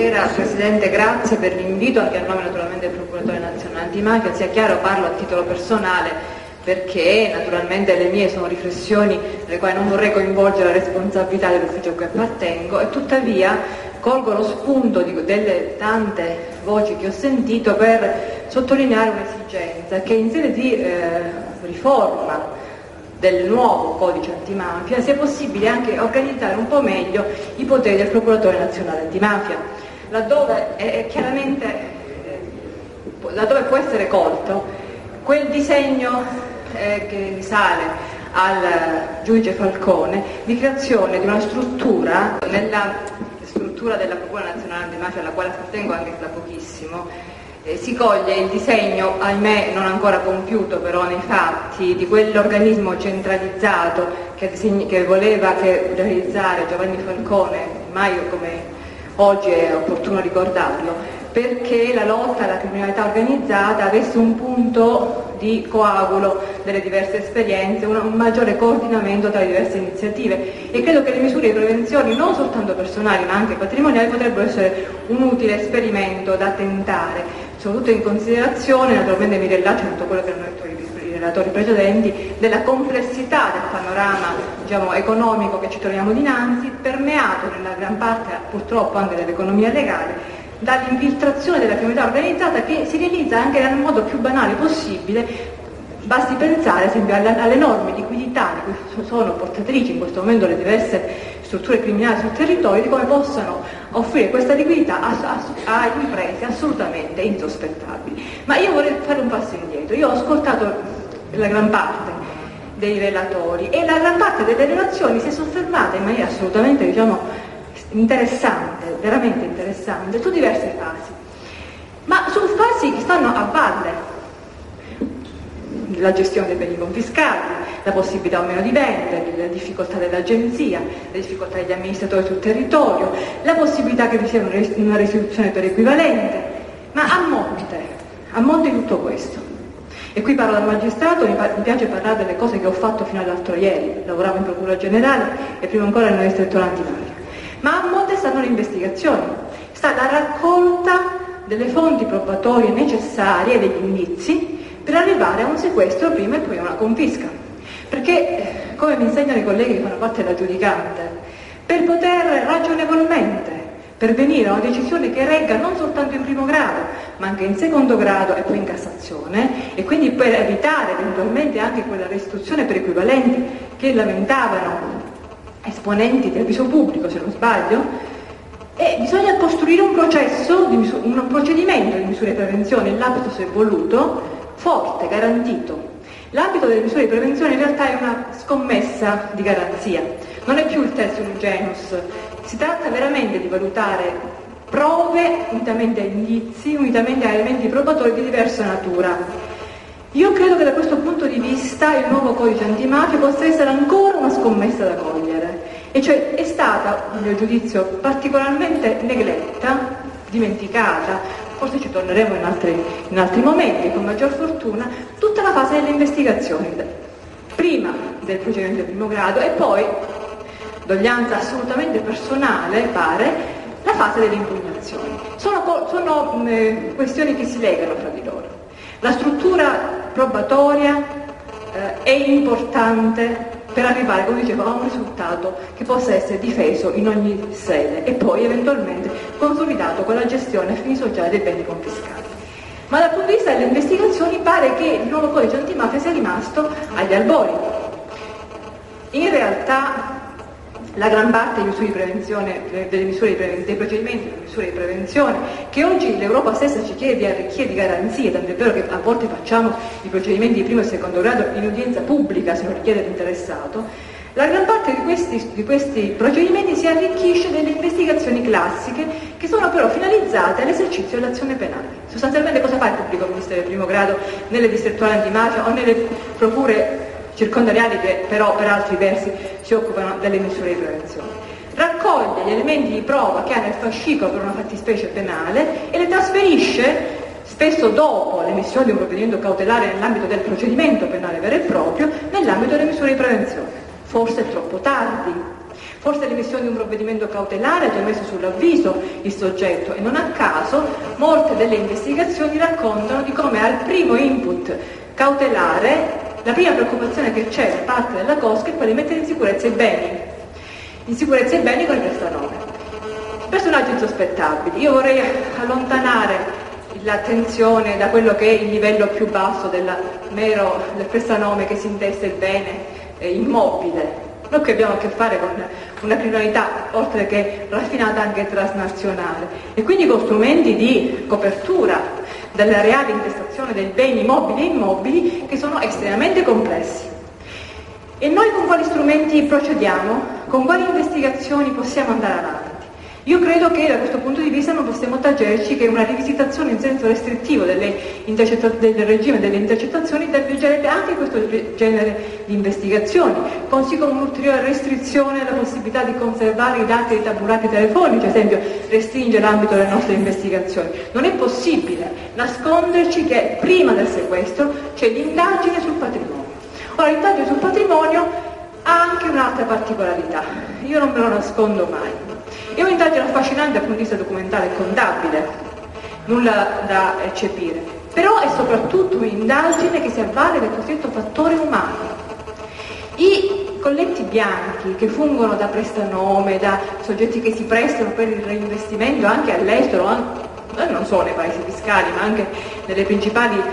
Buonasera Presidente, grazie per l'invito, anche a nome naturalmente del Procuratore Nazionale Antimafia. Sia chiaro, parlo a titolo personale perché naturalmente le mie sono riflessioni nelle quali non vorrei coinvolgere la responsabilità dell'ufficio a cui appartengo, e tuttavia colgo lo spunto delle tante voci che ho sentito per sottolineare un'esigenza che in sede di riforma del nuovo codice antimafia sia possibile anche organizzare un po' meglio i poteri del Procuratore Nazionale Antimafia, laddove può essere colto quel disegno che risale al giudice Falcone di creazione di una struttura, nella struttura della Procura Nazionale Antimafia, alla quale appartengo anche da pochissimo. Si coglie il disegno, ahimè non ancora compiuto però nei fatti, di quell'organismo centralizzato che voleva realizzare Giovanni Falcone, mai come oggi è opportuno ricordarlo, perché la lotta alla criminalità organizzata avesse un punto di coagulo delle diverse esperienze, un maggiore coordinamento tra le diverse iniziative, e credo che le misure di prevenzione, non soltanto personali ma anche patrimoniali, potrebbero essere un utile esperimento da tentare, soprattutto in considerazione, naturalmente mi rilaccio a tutto quello che hanno detto i relatori precedenti, della complessità del panorama economico che ci troviamo dinanzi, permeato nella gran parte purtroppo anche dell'economia legale, dall'infiltrazione della criminalità organizzata, che si realizza anche nel modo più banale possibile. Basti pensare ad esempio all'enorme liquidità di cui sono portatrici in questo momento le diverse strutture criminali sul territorio, di come possano offrire questa liquidità a imprese assolutamente insospettabili. Ma io vorrei fare un passo indietro. Io ho ascoltato la gran parte dei relatori e la gran parte delle relazioni si è soffermata in maniera assolutamente interessante, veramente interessante, su diverse fasi, ma su fasi che stanno a valle: la gestione dei beni confiscati, la possibilità o meno di vendere, la difficoltà dell'agenzia, le difficoltà degli amministratori sul territorio, la possibilità che vi sia una restituzione per equivalente, ma a monte di tutto questo. E qui parlo da magistrato, mi piace parlare delle cose che ho fatto fino all'altro ieri, lavoravo in Procura Generale e prima ancora nel distretto antimafia. Ma a monte stanno le investigazioni, sta la raccolta delle fonti probatorie necessarie, degli indizi, per arrivare a un sequestro prima e poi a una confisca. Perché, come mi insegnano i colleghi che fanno parte della giudicante, per poter ragionevolmente pervenire a una decisione che regga non soltanto in primo grado, ma anche in secondo grado e poi in Cassazione, e quindi per evitare eventualmente anche quella restituzione per equivalenti che lamentavano esponenti del viso pubblico, se non sbaglio, e bisogna costruire un processo, un procedimento di misure di prevenzione, l'ambito, se voluto, forte, garantito. L'ambito delle misure di prevenzione in realtà è una scommessa di garanzia, non è più il tertium genus, si tratta veramente di valutare prove unitamente a indizi, unitamente a elementi probatori di diversa natura. Io credo che da questo punto di vista il nuovo codice antimafia possa essere ancora una scommessa da cogliere, e cioè è stata, a mio giudizio, particolarmente negletta, dimenticata, forse ci torneremo in altri momenti con maggior fortuna, tutta la fase delle investigazioni, prima del procedimento di primo grado e poi, doglianza assolutamente personale pare, la fase delle impugnazioni. Sono questioni che si legano fra di loro. La struttura probatoria è importante per arrivare, come dicevo, a un risultato che possa essere difeso in ogni sede e poi eventualmente consolidato con la gestione a fini sociali dei beni confiscati. Ma dal punto di vista delle investigazioni pare che il nuovo codice antimafia sia rimasto agli albori. In realtà la gran parte delle misure di prevenzione, dei procedimenti delle misure di prevenzione che oggi l'Europa stessa ci chiede di arricchire di garanzie, tant'è vero che a volte facciamo i procedimenti di primo e secondo grado in udienza pubblica se lo richiede l'interessato, la gran parte di questi procedimenti si arricchisce delle investigazioni classiche che sono però finalizzate all'esercizio dell'azione penale. Sostanzialmente cosa fa il pubblico ministero di primo grado nelle distrettuali antimafia o nelle procure circondariali che però per altri versi si occupano delle misure di prevenzione? Raccoglie gli elementi di prova che ha nel fascicolo per una fattispecie penale e le trasferisce, spesso dopo l'emissione di un provvedimento cautelare nell'ambito del procedimento penale vero e proprio, nell'ambito delle misure di prevenzione. Forse è troppo tardi, Forse l'emissione di un provvedimento cautelare ha già messo sull'avviso il soggetto, e non a caso molte delle investigazioni raccontano di come al primo input cautelare la prima preoccupazione che c'è da parte della COSCA è quella di mettere in sicurezza i beni con il prestanome. Personaggi insospettabili. Io vorrei allontanare l'attenzione da quello che è il livello più basso del prestanome che si intesta il bene immobile. Noi qui abbiamo a che fare con una criminalità, oltre che raffinata, anche transnazionale, e quindi con strumenti di copertura della reale intestazione dei beni mobili e immobili che sono estremamente complessi. E noi con quali strumenti procediamo? Con quali investigazioni possiamo andare avanti? Io credo che da questo punto di vista non possiamo tacerci che una rivisitazione in senso restrittivo del regime delle intercettazioni danneggerebbe anche questo genere di investigazioni, così come un'ulteriore restrizione alla possibilità di conservare i dati dei tabulati telefonici, ad esempio restringe l'ambito delle nostre investigazioni. Non è possibile nasconderci che prima del sequestro c'è l'indagine sul patrimonio. Ora, l'indagine sul patrimonio ha anche un'altra particolarità, io non me lo nascondo mai. È un'indagine affascinante dal punto di vista documentale e contabile, nulla da eccepire, però è soprattutto un'indagine che si avvale del cosiddetto fattore umano. I colletti bianchi che fungono da prestanome, da soggetti che si prestano per il reinvestimento anche all'estero, non solo nei paesi fiscali ma anche nelle principali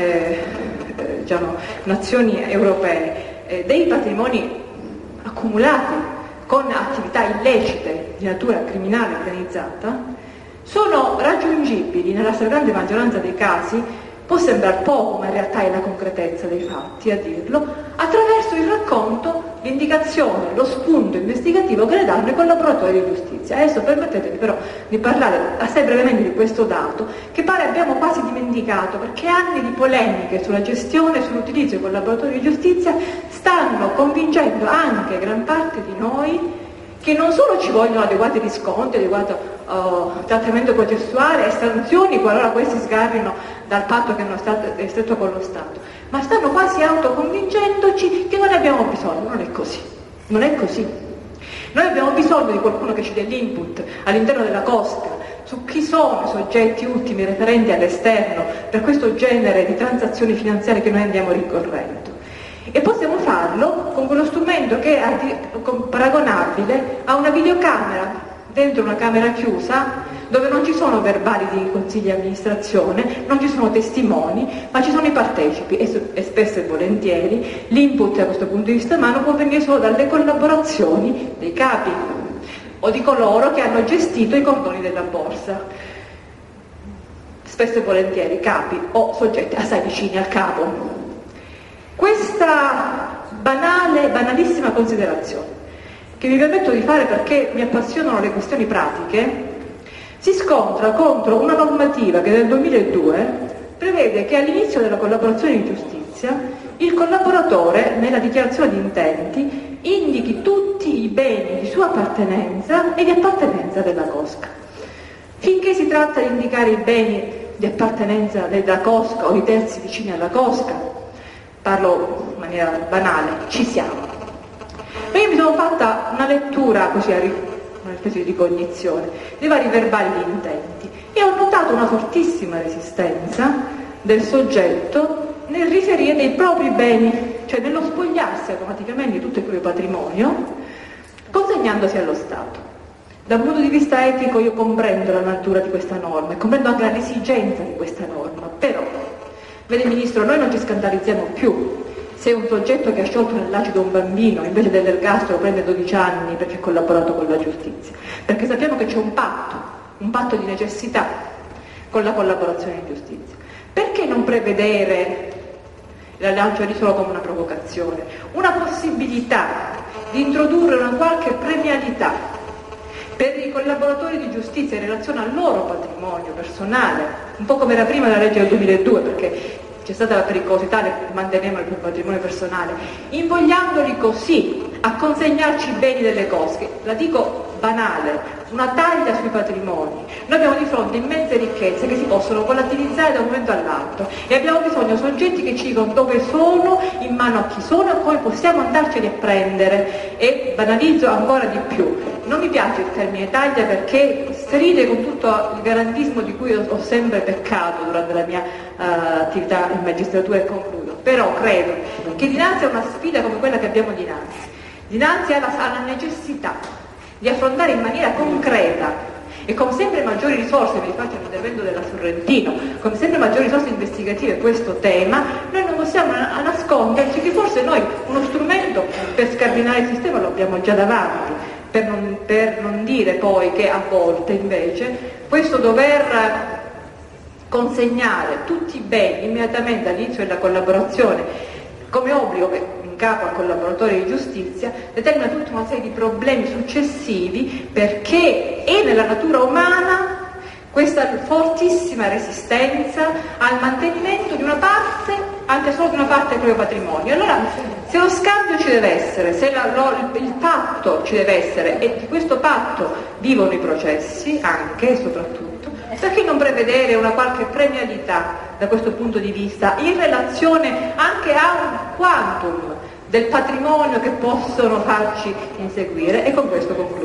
nazioni europee, dei patrimoni accumulati con attività illecite di natura criminale organizzata, sono raggiungibili nella stragrande maggioranza dei casi, può sembrare poco ma in realtà è la concretezza dei fatti a dirlo, attraverso il racconto, l'indicazione, lo spunto investigativo che le danno i collaboratori di giustizia. Adesso permettetemi però di parlare assai brevemente di questo dato che pare abbiamo quasi dimenticato, perché anni di polemiche sulla gestione e sull'utilizzo dei collaboratori di giustizia stanno convincendo anche gran parte di noi che non solo ci vogliono adeguati riscontri, adeguato trattamento processuale e sanzioni qualora questi sgarrino dal patto che hanno stretto con lo Stato, ma stanno quasi autoconvincendoci che non ne abbiamo bisogno. Non è così, non è così. Noi abbiamo bisogno di qualcuno che ci dia l'input all'interno della COSCA su chi sono i soggetti ultimi referenti all'esterno per questo genere di transazioni finanziarie che noi andiamo ricorrendo. E possiamo farlo con quello strumento che è paragonabile a una videocamera dentro una camera chiusa dove non ci sono verbali di consigli di amministrazione, non ci sono testimoni, ma ci sono i partecipi e spesso e volentieri l'input da questo punto di vista umano può venire solo dalle collaborazioni dei capi o di coloro che hanno gestito i cordoni della borsa. Spesso e volentieri capi o soggetti assai vicini al capo. Questa banalissima considerazione che mi permetto di fare perché mi appassionano le questioni pratiche, si scontra contro una normativa che nel 2002 prevede che all'inizio della collaborazione di giustizia il collaboratore nella dichiarazione di intenti indichi tutti i beni di sua appartenenza e di appartenenza della COSCA. Finché si tratta di indicare i beni di appartenenza della COSCA o di terzi vicini alla COSCA, parlo in maniera banale, ci siamo. Ma io mi sono fatta una lettura così, una specie di cognizione dei vari verbali di intenti e ho notato una fortissima resistenza del soggetto nel riferire dei propri beni, cioè nello spogliarsi automaticamente di tutto il proprio patrimonio, consegnandosi allo Stato. Da un punto di vista etico io comprendo la natura di questa norma e comprendo anche l'esigenza di questa norma, però, vede Ministro, noi non ci scandalizziamo più se un soggetto che ha sciolto nell'acido un bambino invece dell'ergastolo prende 12 anni perché ha collaborato con la giustizia, perché sappiamo che c'è un patto di necessità con la collaborazione in giustizia. Perché non prevedere, la lancio lì solo come una provocazione, una possibilità di introdurre una qualche premialità per i collaboratori di giustizia in relazione al loro patrimonio personale, un po' come era prima della legge del 2002, perché c'è stata la pericolosità del mantenere il proprio patrimonio personale, invogliandoli così a consegnarci i beni delle cose. La dico banale, una taglia sui patrimoni. Noi abbiamo di fronte immense ricchezze che si possono volatilizzare da un momento all'altro e abbiamo bisogno di soggetti che ci dicono dove sono, in mano a chi sono e come possiamo andarceli a prendere. E banalizzo ancora di più, non mi piace il termine taglia perché stride con tutto il garantismo di cui ho sempre peccato durante la mia attività in magistratura, e concludo. Però credo che dinanzi a una sfida come quella che abbiamo dinanzi alla necessità di affrontare in maniera concreta e con sempre maggiori risorse, mi rifaccio all'intervento della Sorrentino, con sempre maggiori risorse investigative questo tema, noi non possiamo nasconderci che forse noi uno strumento per scardinare il sistema lo abbiamo già davanti, per non dire poi che a volte invece questo dover consegnare tutti i beni immediatamente all'inizio della collaborazione come obbligo in capo al collaboratore di giustizia determina tutta una serie di problemi successivi, perché è nella natura umana questa fortissima resistenza al mantenimento di una parte, anche solo di una parte del proprio patrimonio. Allora, se lo scambio ci deve essere, se il patto ci deve essere, e di questo patto vivono i processi anche e soprattutto, perché non prevedere una qualche premialità da questo punto di vista in relazione anche a un quantum del patrimonio che possono farci inseguire? E con questo concludo.